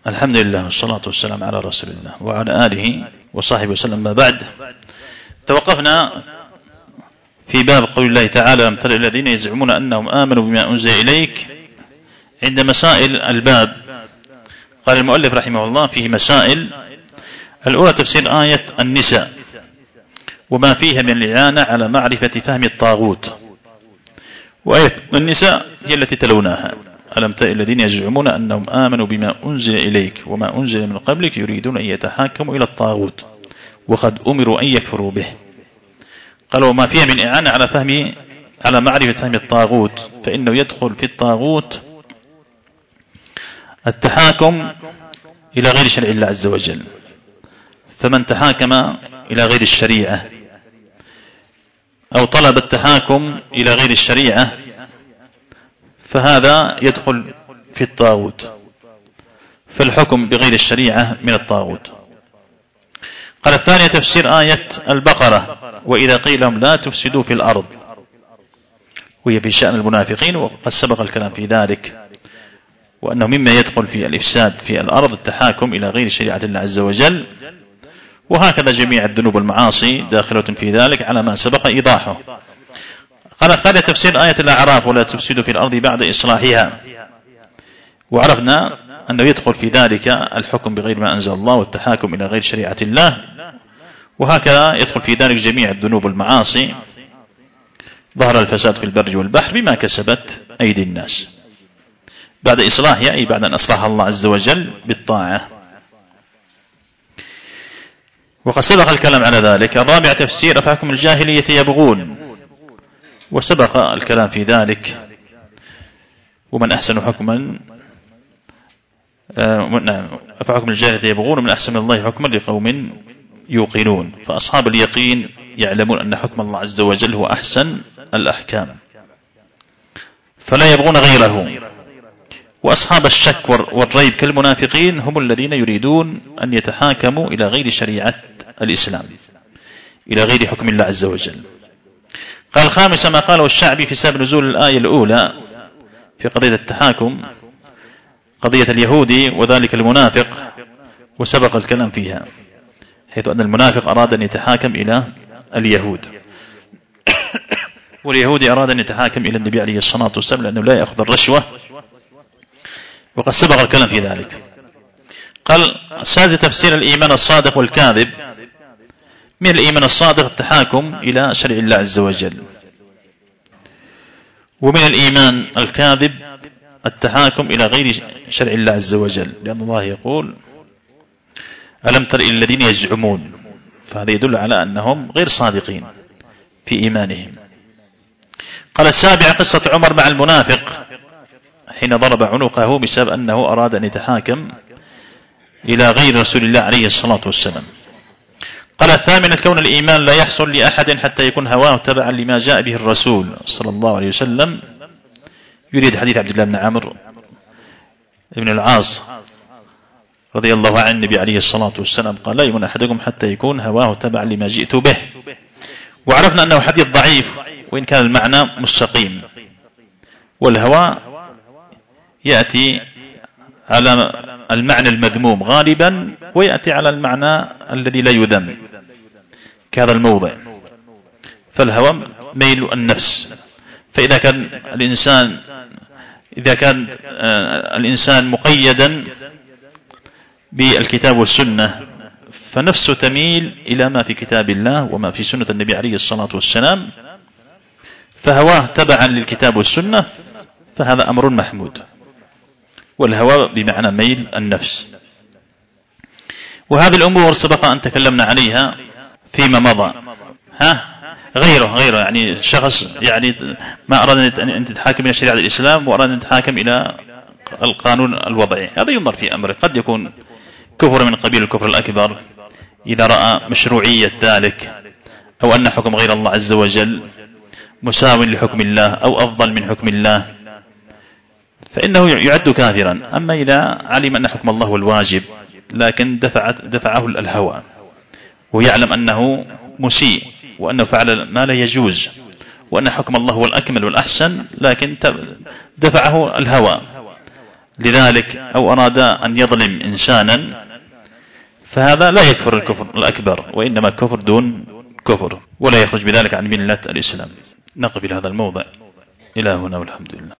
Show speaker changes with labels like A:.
A: الحمد لله والصلاة والسلام على رسول الله وعلى آله وصحبه وسلم. ما بعد، توقفنا في باب قول الله تعالى: لم تر الذين يزعمون أنهم آمنوا بما أنزل إليك. عند مسائل الباب قال المؤلف رحمه الله فيه مسائل. الأولى تفسير آية النساء وما فيها من الإعانة على معرفة فهم الطاغوت. وآية النساء هي التي تلوناها: ألم تر الذين يزعمون أنهم آمنوا بما أنزل إليك وما أنزل من قبلك يريدون أن يتحاكموا إلى الطاغوت وقد أمروا أن يكفروا به. قال: وما فيها من إعانة على معرفة فهم الطاغوت، فإنه يدخل في الطاغوت التحاكم إلى غير شرع الله عز وجل. فمن تحاكم إلى غير الشريعة أو طلب التحاكم إلى غير الشريعة فهذا يدخل في الطاغوت، فالحكم بغير الشريعة من الطاغوت. قال: الثانية تفسير آية البقرة: وإذا قيل لهم لا تفسدوا في الأرض، وهي في شأن المنافقين، وقد سبق الكلام في ذلك، وأنه مما يدخل في الإفساد في الأرض التحاكم إلى غير شريعة الله عز وجل، وهكذا جميع الذنوب والمعاصي داخلة في ذلك على ما سبق إيضاحه. قال: الثالثة تفسير آية الأعراف: ولا تفسدوا في الأرض بعد إصلاحها. وعرفنا أنه يدخل في ذلك الحكم بغير ما أنزل الله والتحاكم إلى غير شريعة الله، وهكذا يدخل في ذلك جميع الذنوب والمعاصي. ظهر الفساد في البر والبحر بما كسبت أيدي الناس بعد إصلاحها، أي بعد أن أصلح الله عز وجل بالطاعة، وقد سبق الكلام على ذلك. الرابع تفسير: أفحكم الجاهلية يبغون، وسبق الكلام في ذلك. ومن أحسن حكما أفحكم الجاهلية يبغون ومن أحسن من الله حكما لقوم يوقنون. فأصحاب اليقين يعلمون أن حكم الله عز وجل هو أحسن الأحكام، فلا يبغون غيره. وأصحاب الشك والريب كالمنافقين هم الذين يريدون أن يتحاكموا إلى غير شريعة الإسلام، إلى غير حكم الله عز وجل. قال: الخامسة ما قاله الشعبي في سبب نزول الآية الأولى في قضية التحاكم، قضية اليهودي وذلك المنافق، وسبق الكلام فيها، حيث أن المنافق أراد أن يتحاكم إلى اليهود، واليهودي أراد أن يتحاكم إلى النبي عليه الصلاة والسلام لأنه لا يأخذ الرشوة، وقد سبق الكلام في ذلك. قال: السادس تفسير الإيمان الصادق والكاذب. من الإيمان الصادق التحاكم إلى شرع الله عز وجل، ومن الإيمان الكاذب التحاكم إلى غير شرع الله عز وجل، لأن الله يقول: ألم تر إلى الذين يزعمون، فهذا يدل على أنهم غير صادقين في إيمانهم. قال: السابع قصة عمر مع المنافق حين ضرب عنقه بسبب أنه أراد أن يتحاكم إلى غير رسول الله عليه الصلاة والسلام. قال: الثامن كون الإيمان لا يحصل لأحد حتى يكون هواه تبعا لما جاء به الرسول صلى الله عليه وسلم. يريد حديث عبد الله بن عمرو بن العاص رضي الله عن النبي عليه الصلاة والسلام قال: لا يؤمن أحدكم حتى يكون هواه تبعا لما جئت به. وعرفنا أنه حديث ضعيف وإن كان المعنى مستقيم، والهوى يأتي على المعنى المذموم غالبا ويأتي على المعنى الذي لا يذم كهذا الموضع. فالهوى ميل النفس، فإذا كان الإنسان مقيدا بالكتاب والسنة فنفسه تميل إلى ما في كتاب الله وما في سنة النبي عليه الصلاة والسلام، فهواه تبعا للكتاب والسنة، فهذا أمر محمود. والهوى بمعنى ميل النفس. وهذه الأمور سبق أن تكلمنا عليها فيما مضى. غيره يعني شخص يعني ما أراد أن تتحاكم إلى شريعة الإسلام وأراد أن تتحاكم إلى القانون الوضعي، هذا ينظر في أمره. قد يكون كفر من قبيل الكفر الأكبر إذا رأى مشروعية ذلك، أو أن حكم غير الله عز وجل مساو لحكم الله أو أفضل من حكم الله، فإنه يعد كافرا. أما إذا علم أن حكم الله هو الواجب لكن دفعه الهوى ويعلم أنه مسيء وأنه فعل ما لا يجوز وأن حكم الله هو الأكمل والأحسن، لكن دفعه الهوى لذلك أو أراد أن يظلم إنسانا فهذا لا يكفر الكفر الأكبر، وإنما كفر دون كفر، ولا يخرج بذلك عن ملة الإسلام. نقف إلى هذا الموضع. إلى هنا والحمد لله.